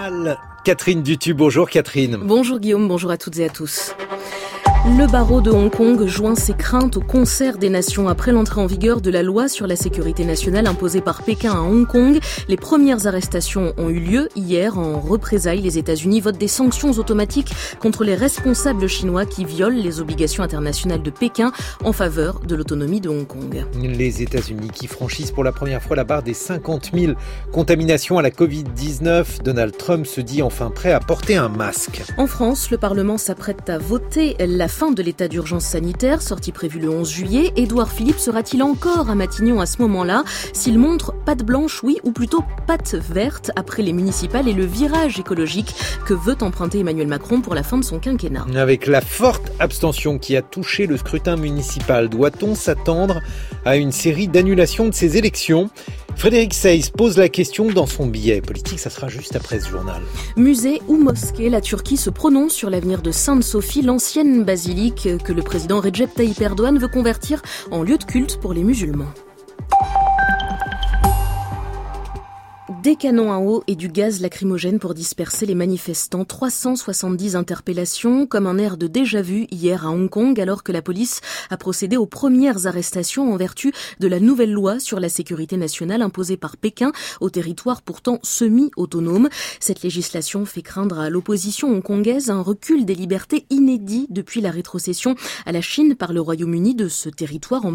journal. Catherine Dutu, bonjour Catherine. Bonjour Guillaume, bonjour à toutes et à tous. Le barreau de Hong Kong joint ses craintes au concert des nations après l'entrée en vigueur de la loi sur la sécurité nationale imposée par Pékin à Hong Kong. Les premières arrestations ont eu lieu hier. En représailles, les États-Unis votent des sanctions automatiques contre les responsables chinois qui violent les obligations internationales de Pékin en faveur de l'autonomie de Hong Kong. Les États-Unis qui franchissent pour la première fois la barre des 50 000 contaminations à la Covid-19. Donald Trump se dit enfin prêt à porter un masque. En France, le Parlement s'apprête à voter la fin de l'état d'urgence sanitaire, sortie prévue le 11 juillet. Édouard Philippe sera-t-il encore à Matignon à ce moment-là s'il montre patte blanche, oui, ou plutôt patte verte après les municipales et le virage écologique que veut emprunter Emmanuel Macron pour la fin de son quinquennat. Avec la forte abstention qui a touché le scrutin municipal, doit-on s'attendre à une série d'annulations de ces élections ? Frédéric Seyss pose la question dans son billet politique, ça sera juste après ce journal. Musée ou mosquée, la Turquie se prononce sur l'avenir de Sainte-Sophie, l'ancienne basilique que le président Recep Tayyip Erdogan veut convertir en lieu de culte pour les musulmans. Des canons à eau et du gaz lacrymogène pour disperser les manifestants. 370 interpellations, comme un air de déjà-vu hier à Hong Kong, alors que la police a procédé aux premières arrestations en vertu de la nouvelle loi sur la sécurité nationale imposée par Pékin au territoire pourtant semi-autonome. Cette législation fait craindre à l'opposition hongkongaise un recul des libertés inédit depuis la rétrocession à la Chine par le Royaume-Uni de ce territoire en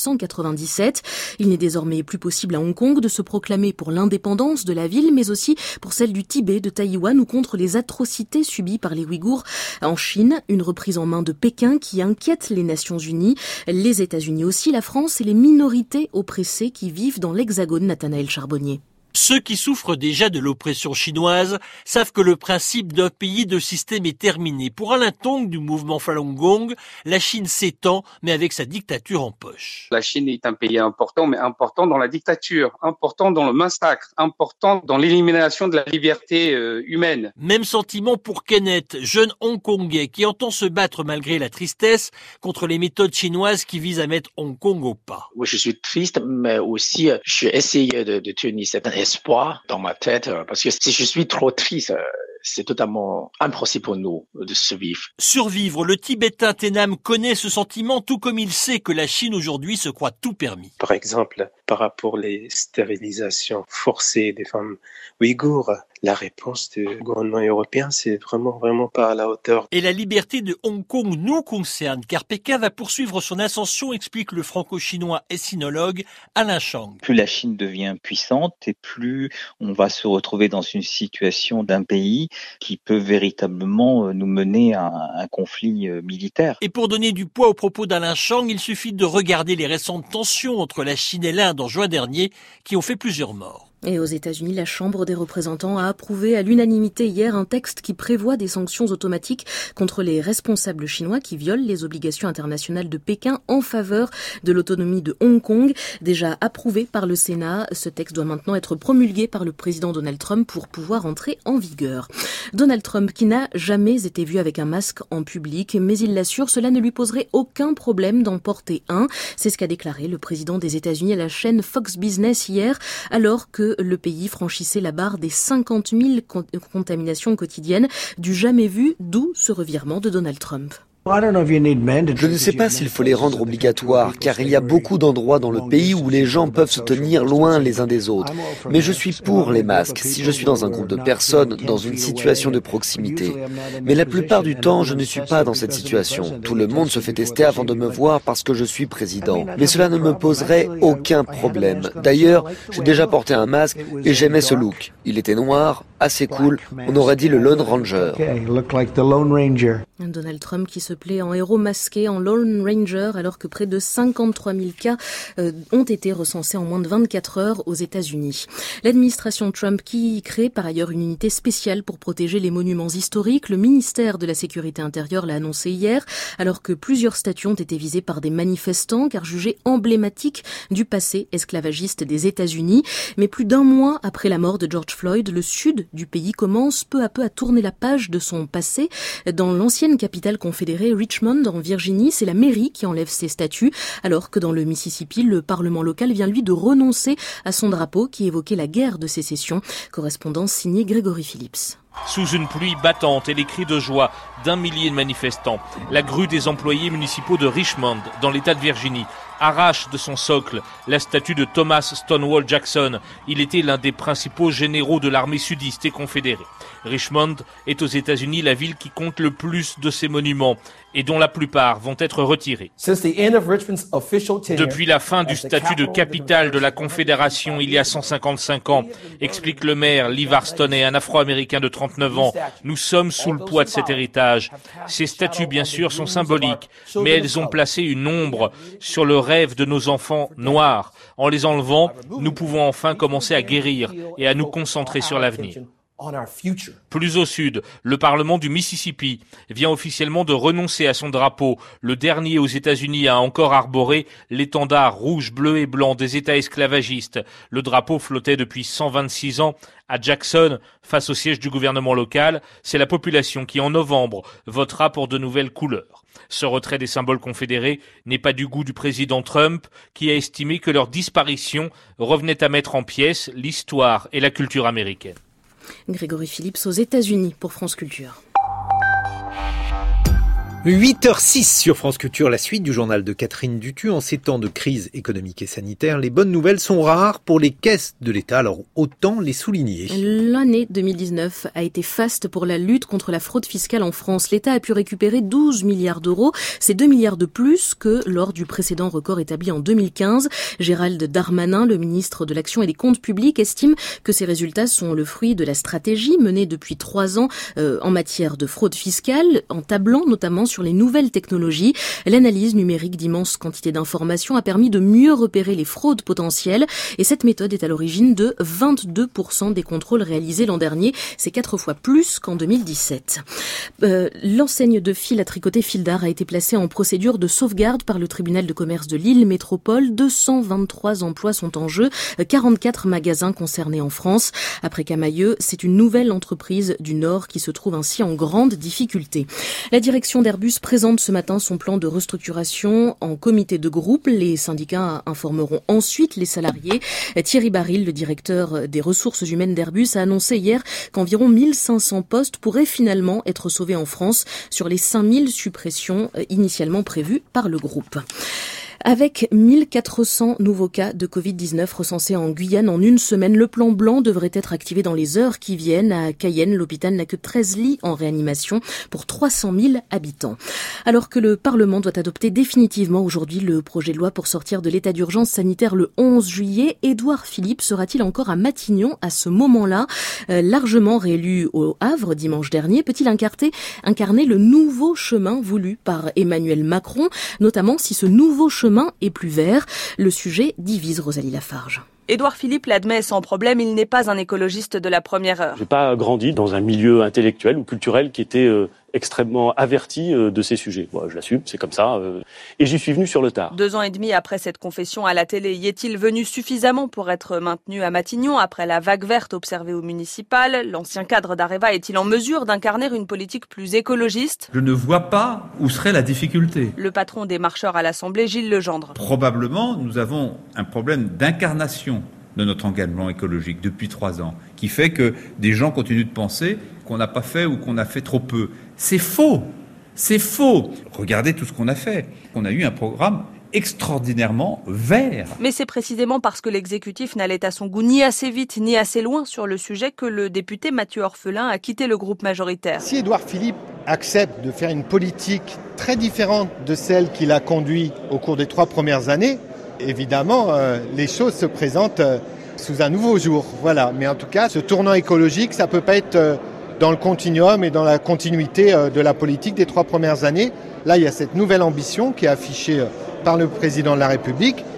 1997. Il n'est désormais plus possible à Hong Kong de se proclamer pour l'indépendance de la ville, mais aussi pour celle du Tibet, de Taïwan ou contre les atrocités subies par les Ouïghours en Chine. Une reprise en main de Pékin qui inquiète les Nations Unies, les États-Unis aussi, la France et les minorités oppressées qui vivent dans l'Hexagone. Nathanaël Charbonnier. Ceux qui souffrent déjà de l'oppression chinoise savent que le principe d'un pays de système est terminé. Pour Alain Tong du mouvement Falun Gong, la Chine s'étend, mais avec sa dictature en poche. La Chine est un pays important, mais important dans la dictature, important dans le massacre, important dans l'élimination de la liberté humaine. Même sentiment pour Kenneth, jeune Hongkongais qui entend se battre malgré la tristesse contre les méthodes chinoises qui visent à mettre Hong Kong au pas. Oui, je suis triste, mais aussi je essaye de tenir cet espoir dans ma tête, parce que si je suis trop triste, c'est totalement impossible pour nous de survivre. Survivre, le Tibétain Thénam connaît ce sentiment tout comme il sait que la Chine aujourd'hui se croit tout permis. Par exemple, par rapport aux stérilisations forcées des femmes ouïghours, la réponse du gouvernement européen, c'est vraiment pas à la hauteur. Et la liberté de Hong Kong nous concerne, car Pékin va poursuivre son ascension, explique le franco-chinois et sinologue Alain Chang. Plus la Chine devient puissante et plus on va se retrouver dans une situation d'un pays qui peut véritablement nous mener à un conflit militaire. Et pour donner du poids aux propos d'Alain Chang, il suffit de regarder les récentes tensions entre la Chine et l'Inde en juin dernier qui ont fait plusieurs morts. Et aux États-Unis, la Chambre des représentants a approuvé à l'unanimité hier un texte qui prévoit des sanctions automatiques contre les responsables chinois qui violent les obligations internationales de Pékin en faveur de l'autonomie de Hong Kong. Déjà approuvé par le Sénat, ce texte doit maintenant être promulgué par le président Donald Trump pour pouvoir entrer en vigueur. Donald Trump qui n'a jamais été vu avec un masque en public, mais il l'assure, cela ne lui poserait aucun problème d'en porter un. C'est ce qu'a déclaré le président des États-Unis à la chaîne Fox Business hier, alors que le pays franchissait la barre des 50 000 contaminations quotidiennes du jamais vu, d'où ce revirement de Donald Trump. Je ne sais pas s'il faut les rendre obligatoires, car il y a beaucoup d'endroits dans le pays où les gens peuvent se tenir loin les uns des autres. Mais je suis pour les masques, si je suis dans un groupe de personnes, dans une situation de proximité. Mais la plupart du temps, je ne suis pas dans cette situation. Tout le monde se fait tester avant de me voir parce que je suis président. Mais cela ne me poserait aucun problème. D'ailleurs, j'ai déjà porté un masque et j'aimais ce look. Il était noir, assez cool, on aurait dit le Lone Ranger. Donald Trump qui se plaît en héros masqué, en Lone Ranger, alors que près de 53 000 cas ont été recensés en moins de 24 heures aux États-Unis. L'administration Trump qui crée par ailleurs une unité spéciale pour protéger les monuments historiques. Le ministère de la Sécurité intérieure l'a annoncé hier, alors que plusieurs statues ont été visées par des manifestants, car jugées emblématiques du passé esclavagiste des États-Unis. Mais plus d'un mois après la mort de George Floyd, le sud du pays commence peu à peu à tourner la page de son passé. Dans l'ancienne capitale confédérée, Richmond, en Virginie, c'est la mairie qui enlève ses statues, alors que dans le Mississippi, le Parlement local vient lui de renoncer à son drapeau qui évoquait la guerre de sécession. Correspondance signée Grégory Phillips. Sous une pluie battante et les cris de joie d'un millier de manifestants, la grue des employés municipaux de Richmond, dans l'État de Virginie, arrache de son socle la statue de Thomas Stonewall Jackson. Il était l'un des principaux généraux de l'armée sudiste et confédérée. Richmond est aux États-Unis la ville qui compte le plus de ces monuments et dont la plupart vont être retirés. Depuis la fin du statut de capitale de la Confédération il y a 155 ans, explique le maire Lee Varstoney, un Afro-Américain de 39 ans, nous sommes sous le poids de cet héritage. Ces statues, bien sûr, sont symboliques, mais elles ont placé une ombre sur le rêve de nos enfants noirs. En les enlevant, nous pouvons enfin commencer à guérir et à nous concentrer sur l'avenir. Plus au sud, le Parlement du Mississippi vient officiellement de renoncer à son drapeau, le dernier aux États-Unis à encore arborer l'étendard rouge, bleu et blanc des États esclavagistes. Le drapeau flottait depuis 126 ans à Jackson face au siège du gouvernement local. C'est la population qui, en novembre, votera pour de nouvelles couleurs. Ce retrait des symboles confédérés n'est pas du goût du président Trump, qui a estimé que leur disparition revenait à mettre en pièces l'histoire et la culture américaine. Grégory Phillips aux États-Unis pour France Culture. 8h06 sur France Culture, la suite du journal de Catherine Dutu. En ces temps de crise économique et sanitaire, les bonnes nouvelles sont rares pour les caisses de l'État, alors autant les souligner. L'année 2019 a été faste pour la lutte contre la fraude fiscale en France. L'État a pu récupérer 12 milliards d'euros. C'est 2 milliards de plus que lors du précédent record établi en 2015. Gérald Darmanin, le ministre de l'Action et des Comptes publics, estime que ces résultats sont le fruit de la stratégie menée depuis 3 ans en matière de fraude fiscale, en tablant notamment sur les nouvelles technologies. L'analyse numérique d'immenses quantités d'informations a permis de mieux repérer les fraudes potentielles et cette méthode est à l'origine de 22% des contrôles réalisés l'an dernier. C'est 4 fois plus qu'en 2017. L'enseigne de fil à tricoter Fildar a été placée en procédure de sauvegarde par le tribunal de commerce de Lille Métropole. 223 emplois sont en jeu, 44 magasins concernés en France. Après Camailleux, c'est une nouvelle entreprise du Nord qui se trouve ainsi en grande difficulté. La direction d'Airbus présente ce matin son plan de restructuration en comité de groupe. Les syndicats informeront ensuite les salariés. Thierry Baril, le directeur des ressources humaines d'Airbus, a annoncé hier qu'environ 1500 postes pourraient finalement être sauvés en France sur les 5000 suppressions initialement prévues par le groupe. Avec 1400 nouveaux cas de Covid-19 recensés en Guyane en une semaine, le plan blanc devrait être activé dans les heures qui viennent. À Cayenne, l'hôpital n'a que 13 lits en réanimation pour 300 000 habitants. Alors que le Parlement doit adopter définitivement aujourd'hui le projet de loi pour sortir de l'état d'urgence sanitaire le 11 juillet, Édouard Philippe sera-t-il encore à Matignon à ce moment-là? Largement réélu au Havre dimanche dernier, peut-il incarner le nouveau chemin voulu par Emmanuel Macron, notamment si ce nouveau chemin est plus vert? Le sujet divise Rosalie Lafarge. Édouard Philippe l'admet sans problème, il n'est pas un écologiste de la première heure. J'ai pas grandi dans un milieu intellectuel ou culturel qui était extrêmement averti de ces sujets. Bon, je l'assume, c'est comme ça. Et j'y suis venu sur le tard. 2 ans et demi après cette confession à la télé, y est-il venu suffisamment pour être maintenu à Matignon après la vague verte observée au municipal? L'ancien cadre d'Areva est-il en mesure d'incarner une politique plus écologiste? Je ne vois pas où serait la difficulté. Le patron des marcheurs à l'Assemblée, Gilles Legendre. Probablement, nous avons un problème d'incarnation de notre engagement écologique depuis 3 ans, qui fait que des gens continuent de penser qu'on n'a pas fait ou qu'on a fait trop peu. C'est faux. C'est faux. Regardez tout ce qu'on a fait. On a eu un programme extraordinairement vert. Mais c'est précisément parce que l'exécutif n'allait à son goût ni assez vite ni assez loin sur le sujet que le député Mathieu Orphelin a quitté le groupe majoritaire. Si Édouard Philippe accepte de faire une politique très différente de celle qu'il a conduite au cours des 3 premières années, évidemment, les choses se présentent sous un nouveau jour. Voilà. Mais en tout cas, ce tournant écologique, ça ne peut pas être dans le continuum et dans la continuité de la politique des 3 premières années. Là, il y a cette nouvelle ambition qui est affichée par le président de la République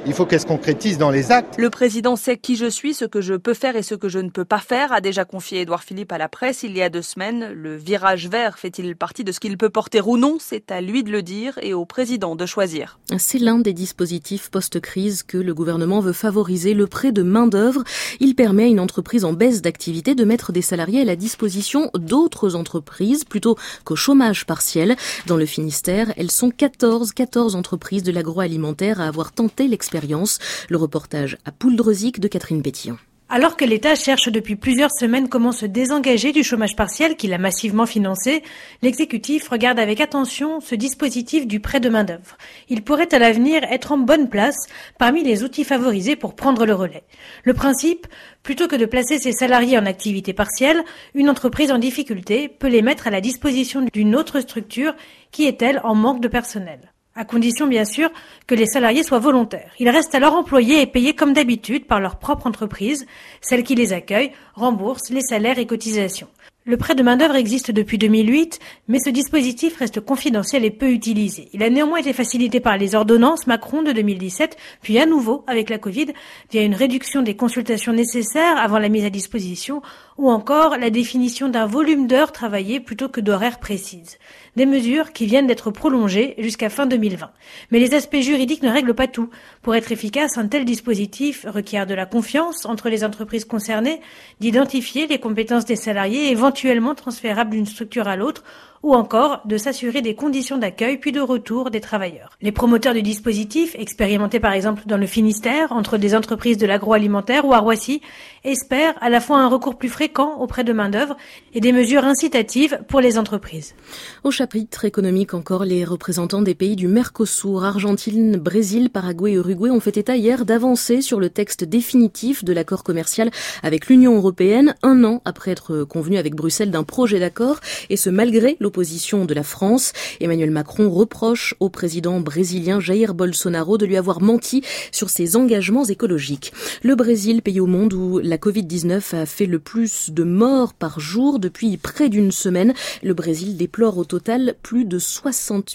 il faut qu'elle se concrétise dans les actes. Le président sait qui je suis, ce que je peux faire et ce que je ne peux pas faire, a déjà confié Édouard Philippe à la presse il y a 2 semaines. Le virage vert fait-il partie de ce qu'il peut porter ou non? C'est à lui de le dire et au président de choisir. C'est l'un des dispositifs post-crise que le gouvernement veut favoriser, le prêt de main-d'œuvre. Il permet à une entreprise en baisse d'activité de mettre des salariés à la disposition d'autres entreprises plutôt qu'au chômage partiel. Dans le Finistère, elles sont 14 entreprises de l'agroalimentaire à avoir tenté l'expérience. Le reportage à Pouldreuzic de Catherine Pétillon. Alors que l'État cherche depuis plusieurs semaines comment se désengager du chômage partiel qu'il a massivement financé, l'exécutif regarde avec attention ce dispositif du prêt de main-d'œuvre. Il pourrait à l'avenir être en bonne place parmi les outils favorisés pour prendre le relais. Le principe, plutôt que de placer ses salariés en activité partielle, une entreprise en difficulté peut les mettre à la disposition d'une autre structure qui est, elle, en manque de personnel. À condition, bien sûr, que les salariés soient volontaires. Ils restent alors employés et payés comme d'habitude par leur propre entreprise. Celle qui les accueille rembourse les salaires et cotisations. Le prêt de main-d'œuvre existe depuis 2008, mais ce dispositif reste confidentiel et peu utilisé. Il a néanmoins été facilité par les ordonnances Macron de 2017, puis à nouveau avec la Covid, via une réduction des consultations nécessaires avant la mise à disposition, ou encore la définition d'un volume d'heures travaillées plutôt que d'horaires précises. Des mesures qui viennent d'être prolongées jusqu'à fin 2020. Mais les aspects juridiques ne règlent pas tout. Pour être efficace, un tel dispositif requiert de la confiance entre les entreprises concernées, d'identifier les compétences des salariés éventuellement transférables d'une structure à l'autre, ou encore de s'assurer des conditions d'accueil puis de retour des travailleurs. Les promoteurs du dispositif, expérimentés par exemple dans le Finistère, entre des entreprises de l'agroalimentaire ou à Roissy, espèrent à la fois un recours plus fréquent auprès de main-d'œuvre et des mesures incitatives pour les entreprises. Au chapitre économique encore, les représentants des pays du Mercosur, Argentine, Brésil, Paraguay et Uruguay ont fait état hier d'avancées sur le texte définitif de l'accord commercial avec l'Union européenne, 1 an après être convenu avec Bruxelles d'un projet d'accord, et ce malgré l'opposition de la France. Emmanuel Macron reproche au président brésilien Jair Bolsonaro de lui avoir menti sur ses engagements écologiques. Le Brésil, pays au monde où la Covid-19 a fait le plus de morts par jour depuis près d'une semaine. Le Brésil déplore au total plus de 60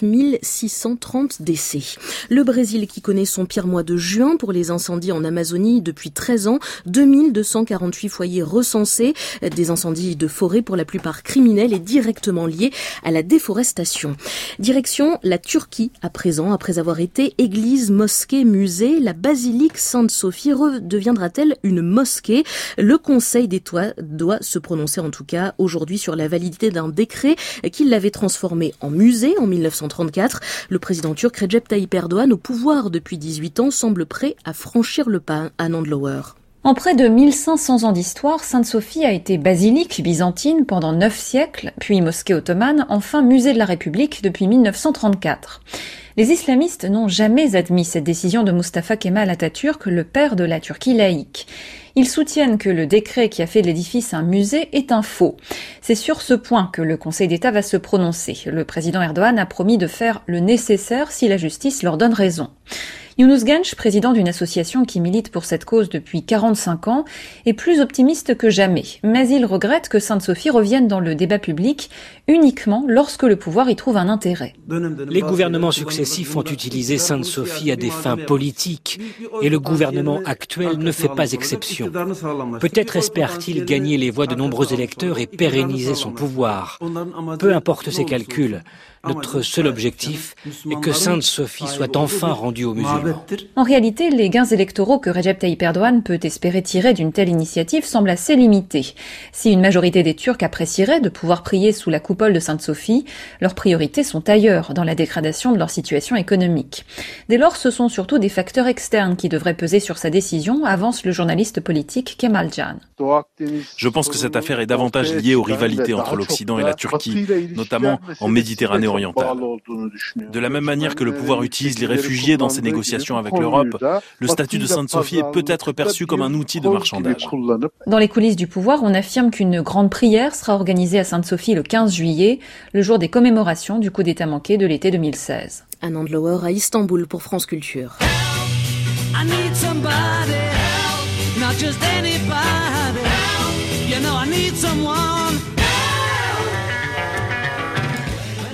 630 décès. Le Brésil qui connaît son pire mois de juin pour les incendies en Amazonie depuis 13 ans, 2248 foyers recensés, des incendies de forêt pour la plupart criminels et directement liés à la déforestation. Direction la Turquie à présent, après avoir été église, mosquée, musée, la basilique Sainte-Sophie redeviendra-t-elle une mosquée? Le Conseil d'État doit se prononcer en tout cas aujourd'hui sur la validité d'un décret qui l'avait transformé en musée en 1934. Le président turc Recep Tayyip Erdoğan, au pouvoir depuis 18 ans, semble prêt à franchir le pas. à Nandlower. En près de 1500 ans d'histoire, Sainte-Sophie a été basilique byzantine pendant 9 siècles, puis mosquée ottomane, enfin musée de la République depuis 1934. Les islamistes n'ont jamais admis cette décision de Mustafa Kemal Atatürk, le père de la Turquie laïque. Ils soutiennent que le décret qui a fait de l'édifice un musée est un faux. C'est sur ce point que le Conseil d'État va se prononcer. Le président Erdoğan a promis de faire le nécessaire si la justice leur donne raison. Yunus Genç, président d'une association qui milite pour cette cause depuis 45 ans, est plus optimiste que jamais. Mais il regrette que Sainte-Sophie revienne dans le débat public uniquement lorsque le pouvoir y trouve un intérêt. Les gouvernements successifs ont utilisé Sainte-Sophie à des fins politiques et le gouvernement actuel ne fait pas exception. Peut-être espère-t-il gagner les voix de nombreux électeurs et pérenniser son pouvoir. Peu importe ses calculs, notre seul objectif est que Sainte-Sophie soit enfin rendue aux musulmans. En réalité, les gains électoraux que Recep Tayyip Erdoğan peut espérer tirer d'une telle initiative semblent assez limités. Si une majorité des Turcs apprécierait de pouvoir prier sous la coupole de Sainte-Sophie, leurs priorités sont ailleurs, dans la dégradation de leur situation économique. Dès lors, ce sont surtout des facteurs externes qui devraient peser sur sa décision, avance le journaliste politique Kemal Can. Je pense que cette affaire est davantage liée aux rivalités entre l'Occident et la Turquie, notamment en Méditerranée orientale. De la même manière que le pouvoir utilise les réfugiés dans ses négociations avec l'Europe, le statut de Sainte-Sophie est peut-être perçu comme un outil de marchandage. Dans les coulisses du pouvoir, on affirme qu'une grande prière sera organisée à Sainte-Sophie le 15 juillet, le jour des commémorations du coup d'État manqué de l'été 2016. À Nandlower, à Istanbul pour France Culture.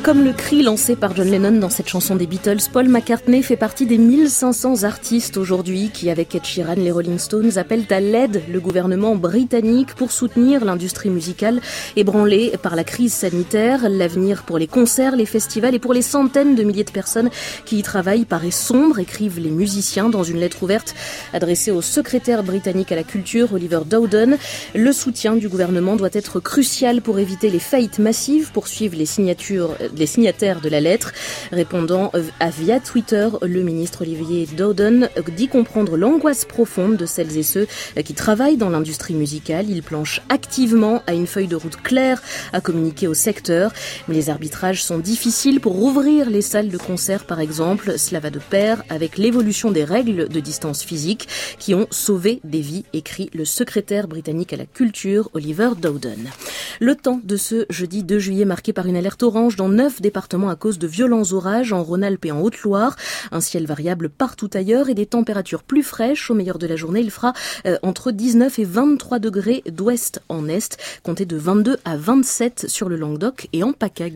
Comme le cri lancé par John Lennon dans cette chanson des Beatles, Paul McCartney fait partie des 1500 artistes aujourd'hui qui, avec Ed Sheeran, les Rolling Stones, appellent à l'aide le gouvernement britannique pour soutenir l'industrie musicale ébranlée par la crise sanitaire. L'avenir pour les concerts, les festivals et pour les centaines de milliers de personnes qui y travaillent paraît sombre, écrivent les musiciens dans une lettre ouverte adressée au secrétaire britannique à la culture, Oliver Dowden. Le soutien du gouvernement doit être crucial pour éviter les faillites massives, poursuivent les signataires de la lettre. Répondant via Twitter, le ministre Olivier Dowden dit comprendre l'angoisse profonde de celles et ceux qui travaillent dans l'industrie musicale. Il planche activement à une feuille de route claire à communiquer au secteur. Mais les arbitrages sont difficiles pour rouvrir les salles de concert, par exemple. Cela va de pair avec l'évolution des règles de distance physique qui ont sauvé des vies, écrit le secrétaire britannique à la culture, Oliver Dowden. Le temps de ce jeudi 2 juillet marqué par une alerte orange dans 9 départements à cause de violents orages en Rhône-Alpes et en Haute-Loire. Un ciel variable partout ailleurs et des températures plus fraîches. Au meilleur de la journée, il fera entre 19 et 23 degrés d'ouest en est, comptez de 22 à 27 sur le Languedoc et en PACA.